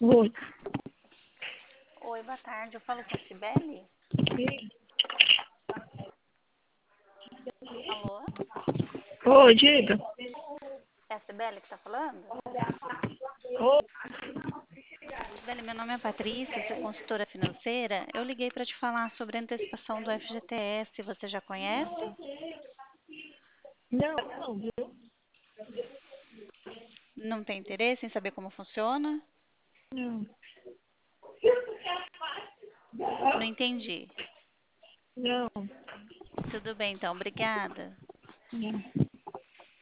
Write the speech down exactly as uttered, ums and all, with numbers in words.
Oi. Oi, boa tarde. Eu falo com a Cibele? Sim. Alô? Oi, diga. É a Cibele que está falando? Oi. Cibele, meu nome é Patrícia, sou consultora financeira. Eu liguei para te falar sobre a antecipação do F G T S. Você já conhece? Não, não, viu? Não tem interesse em saber como funciona? Não. Não entendi. Não. Tudo bem, então. Obrigada. Não.